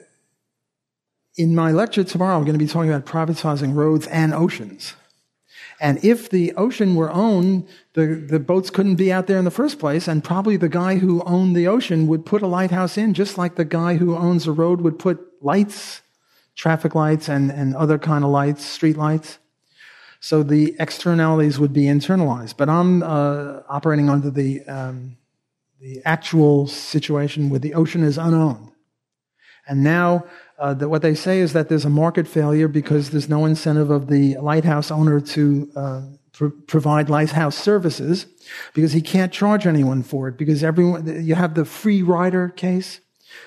in my lecture tomorrow, I'm going to be talking about privatizing roads and oceans. And if the ocean were owned, the boats couldn't be out there in the first place, and probably the guy who owned the ocean would put a lighthouse in, just like the guy who owns a road would put lights, traffic lights, and other kind of lights, street lights. So the externalities would be internalized. But I'm operating under the actual situation where the ocean is unowned. And now what they say is that there's a market failure because there's no incentive of the lighthouse owner to provide lighthouse services, because he can't charge anyone for it, because you have the free rider case.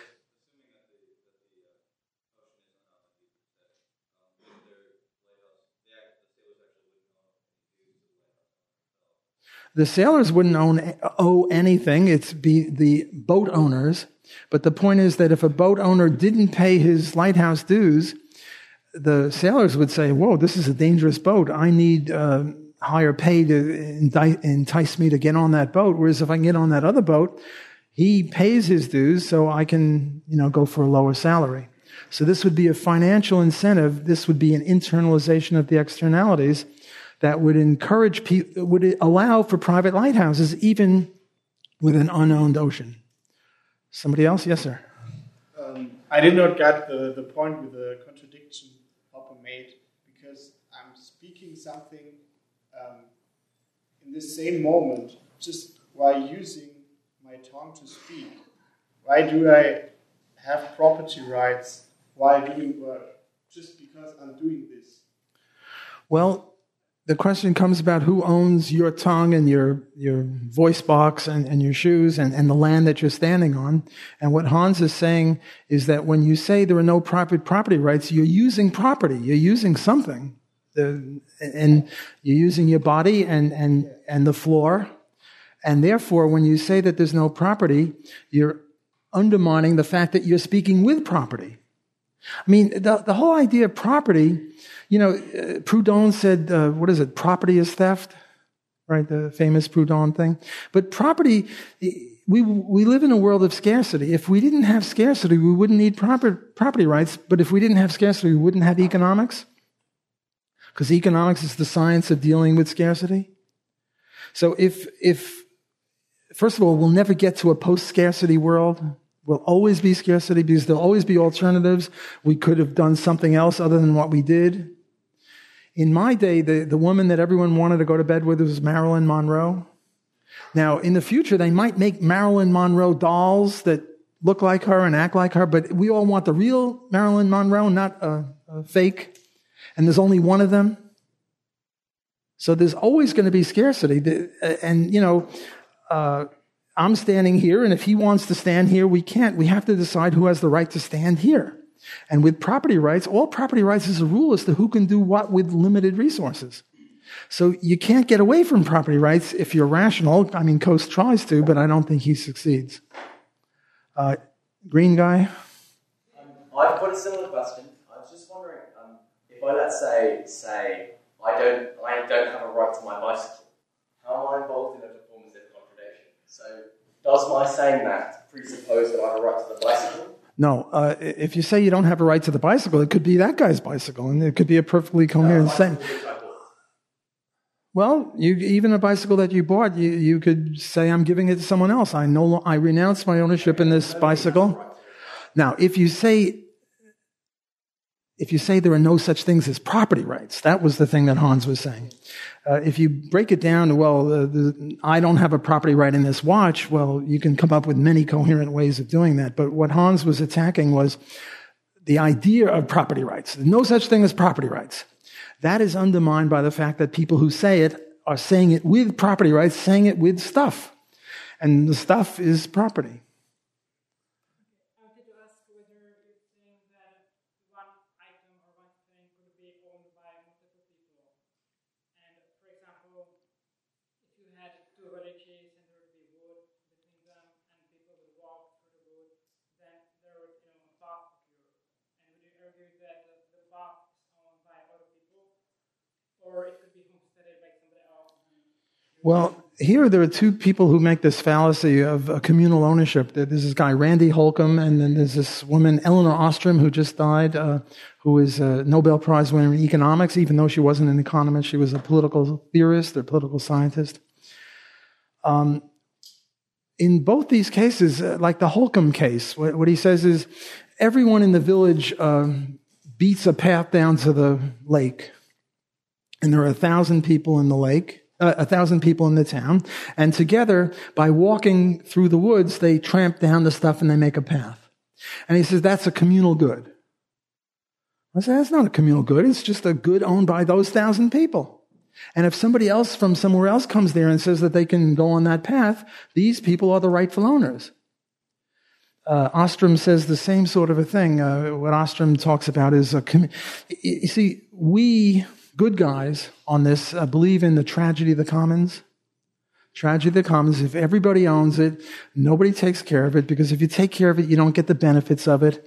The sailors wouldn't owe anything. It's be the boat owners. But the point is that if a boat owner didn't pay his lighthouse dues, the sailors would say, whoa, this is a dangerous boat. I need higher pay to entice me to get on that boat. Whereas if I can get on that other boat, he pays his dues, so I can, go for a lower salary. So this would be a financial incentive. This would be an internalization of the externalities that would encourage people, would allow for private lighthouses, even with an unowned ocean. Somebody else? Yes, sir. I did not get the point with the contradiction Popper made, because I'm speaking something in this same moment, just while using my tongue to speak. Why do I have property rights while doing work? Just because I'm doing this. Well, the question comes about who owns your tongue and your voice box and your shoes and the land that you're standing on. And what Hans is saying is that when you say there are no private property rights, you're using property. You're using something. And you're using your body and the floor. And therefore, when you say that there's no property, you're undermining the fact that you're speaking with property. I mean, the whole idea of property, Proudhon said, property is theft, right? The famous Proudhon thing. But property, we live in a world of scarcity. If we didn't have scarcity, we wouldn't need property rights. But if we didn't have scarcity, we wouldn't have economics. Because economics is the science of dealing with scarcity. So if first of all, we'll never get to a post-scarcity world. Will always be scarcity because there'll always be alternatives. We could have done something else other than what we did. In my day, the woman that everyone wanted to go to bed with was Marilyn Monroe. Now, in the future, they might make Marilyn Monroe dolls that look like her and act like her, but we all want the real Marilyn Monroe, not a fake. And there's only one of them. So there's always going to be scarcity. I'm standing here, and if he wants to stand here, we can't. We have to decide who has the right to stand here. And with property rights, all property rights is a rule as to who can do what with limited resources. So you can't get away from property rights if you're rational. I mean, Coase tries to, but I don't think he succeeds. Green guy? I've got a similar question. I was just wondering, if I, let's say I don't have a right to my bicycle, how am I involved in a performative contradiction? So does my saying that presuppose that I have a right to the bicycle? No. If you say you don't have a right to the bicycle, it could be that guy's bicycle, and it could be a perfectly coherent saying. Well, even a bicycle that you bought, you could say, I'm giving it to someone else. I renounce my ownership in this bicycle. Now, if you say there are no such things as property rights, that was the thing that Hans was saying. If you break it down to, I don't have a property right in this watch, well, you can come up with many coherent ways of doing that. But what Hans was attacking was the idea of property rights. There's no such thing as property rights. That is undermined by the fact that people who say it are saying it with property rights, saying it with stuff. And the stuff is property. I wanted to ask whether you think that one item or one thing could be owned by multiple people. And for example, if you had two villages and there would be wood between them and people would walk through the wood, then there would a path occur. And would you argue that the path is owned by other people? Or it could be homesteaded by somebody else? Well, here there are two people who make this fallacy of communal ownership. There's this guy, Randy Holcomb, and then there's this woman, Elinor Ostrom, who just died, who is a Nobel Prize winner in economics. Even though she wasn't an economist, she was a political theorist or political scientist. In both these cases, like the Holcomb case, what he says is everyone in the village beats a path down to the lake. And there are 1,000 people in the lake, 1,000 people in the town. And together, by walking through the woods, they tramp down the stuff and they make a path. And he says that's a communal good. I say that's not a communal good. It's just a good owned by those 1,000 people. And if somebody else from somewhere else comes there and says that they can go on that path, these people are the rightful owners. Ostrom says the same sort of a thing. What Ostrom talks about is you see, we good guys on this believe in the tragedy of the commons. Tragedy of the commons. If everybody owns it, nobody takes care of it, because if you take care of it, you don't get the benefits of it.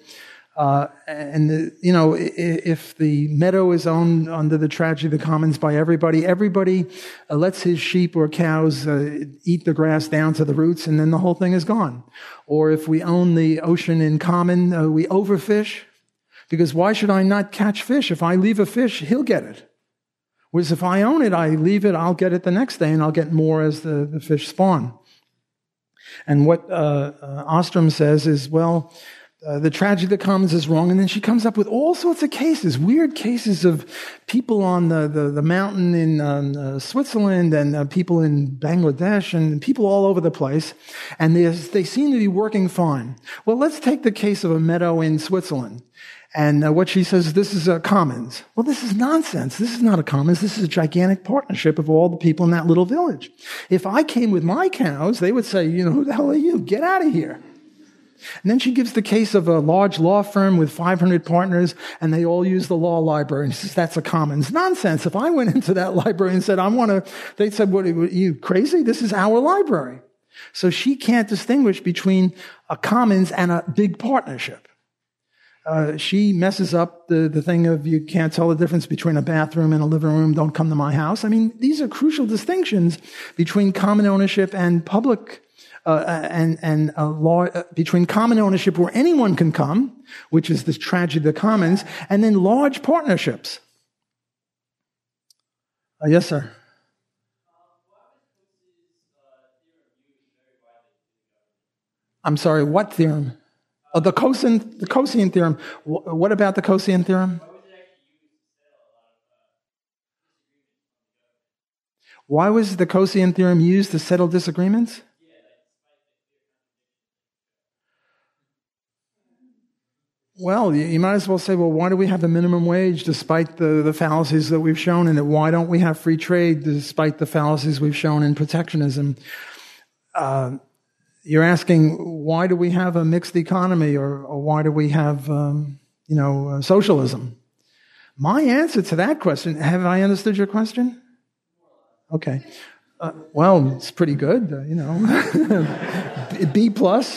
If the meadow is owned under the tragedy of the commons by everybody lets his sheep or cows eat the grass down to the roots, and then the whole thing is gone. Or if we own the ocean in common, we overfish, because why should I not catch fish? If I leave a fish, he'll get it. Whereas if I own it, I leave it, I'll get it the next day, and I'll get more as the fish spawn. And what Ostrom says is, well, the tragedy of the commons is wrong. And then she comes up with all sorts of cases, weird cases of people on the mountain in Switzerland, and people in Bangladesh, and people all over the place. And they seem to be working fine. Well, let's take the case of a meadow in Switzerland. And what she says, this is a commons. Well, this is nonsense. This is not a commons. This is a gigantic partnership of all the people in that little village. If I came with my cows, they would say, who the hell are you? Get out of here. And then she gives the case of a large law firm with 500 partners, and they all use the law library. And she says, that's a commons. Nonsense. If I went into that library and said, they'd say, what, are you crazy? This is our library. So she can't distinguish between a commons and a big partnership. She messes up the thing of you can't tell the difference between a bathroom and a living room. Don't come to my house. I mean, these are crucial distinctions between common ownership and public and law, between common ownership where anyone can come, which is this tragedy of the commons, and then large partnerships. Yes, sir. I'm sorry, what theorem? The Cossian theorem. What about the Cossian theorem? Why was the Cossian theorem used to settle disagreements? Well, you might as well say, well, why do we have a minimum wage despite the fallacies that we've shown in it? Why don't we have free trade despite the fallacies we've shown in protectionism? You're asking, why do we have a mixed economy, or why do we have, socialism? My answer to that question, have I understood your question? Okay. Well, it's pretty good, B+.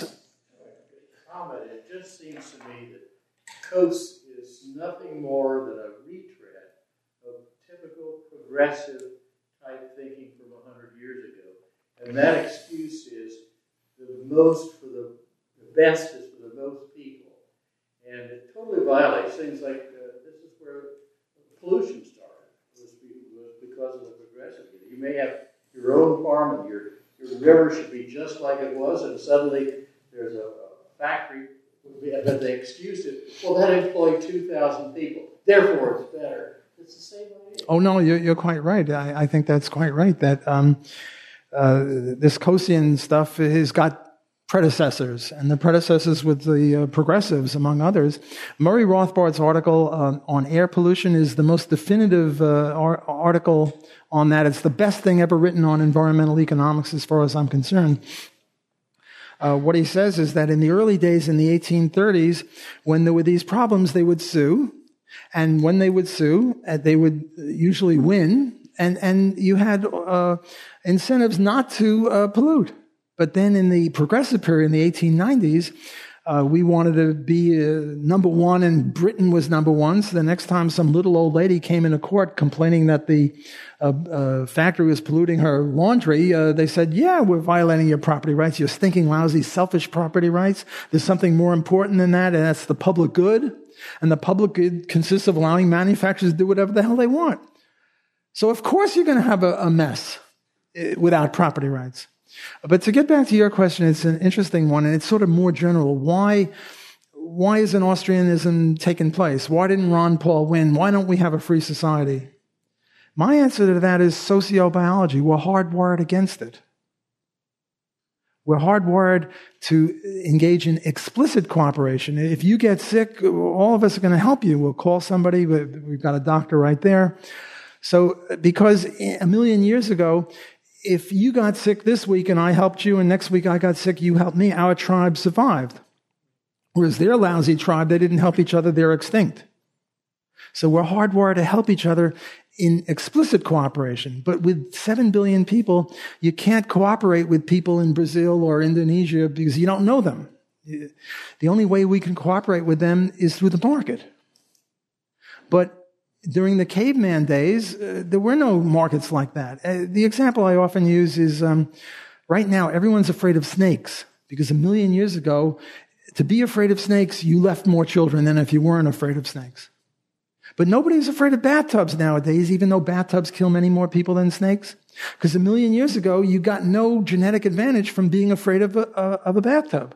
It just seems to me that Coase is nothing more than a retread of typical progressive type thinking from 100 years ago. And that excuse is the most for the best is for the most people. And it totally violates things like this is where pollution started, was because of the progressive. You may have your own farm and your river should be just like it was, and suddenly there's a factory, but they excused it. Well, that employed 2,000 people. Therefore, it's better. It's the same idea. Oh, no, you're quite right. I think that's quite right, that this Cossian stuff has got predecessors, and the predecessors with the progressives, among others. Murray Rothbard's article on air pollution is the most definitive article on that. It's the best thing ever written on environmental economics as far as I'm concerned. What he says is that in the early days in the 1830s, when there were these problems, they would sue. And when they would sue, they would usually win. And you had incentives not to pollute. But then in the progressive period, in the 1890s, We wanted to be number one, and Britain was number one. So the next time some little old lady came into court complaining that the factory was polluting her laundry, they said, yeah, we're violating your property rights. You're stinking, lousy, selfish property rights. There's something more important than that, and that's the public good. And the public good consists of allowing manufacturers to do whatever the hell they want. So of course you're going to have a mess without property rights. But to get back to your question, it's an interesting one, and it's sort of more general. Why isn't Austrianism taking place? Why didn't Ron Paul win? Why don't we have a free society? My answer to that is sociobiology. We're hardwired against it. We're hardwired to engage in explicit cooperation. If you get sick, all of us are going to help you. We'll call somebody. We've got a doctor right there. So, because a million years ago, if you got sick this week and I helped you, and next week I got sick, you helped me, our tribe survived. Whereas their lousy tribe, they didn't help each other, they're extinct. So we're hardwired to help each other in explicit cooperation. But with 7 billion people, you can't cooperate with people in Brazil or Indonesia because you don't know them. The only way we can cooperate with them is through the market. But during the caveman days, there were no markets like that. The example I often use is, right now, everyone's afraid of snakes. Because a million years ago, to be afraid of snakes, you left more children than if you weren't afraid of snakes. But nobody's afraid of bathtubs nowadays, even though bathtubs kill many more people than snakes. Because a million years ago, you got no genetic advantage from being afraid of a bathtub.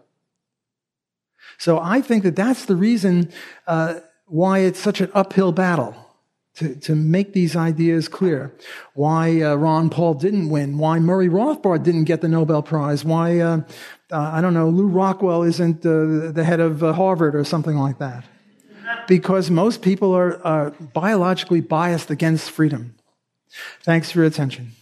So I think that that's the reason why it's such an uphill battle. To make these ideas clear. Why Ron Paul didn't win. Why Murray Rothbard didn't get the Nobel Prize. Why, I don't know, Lew Rockwell isn't the head of Harvard or something like that. Because most people are biologically biased against freedom. Thanks for your attention.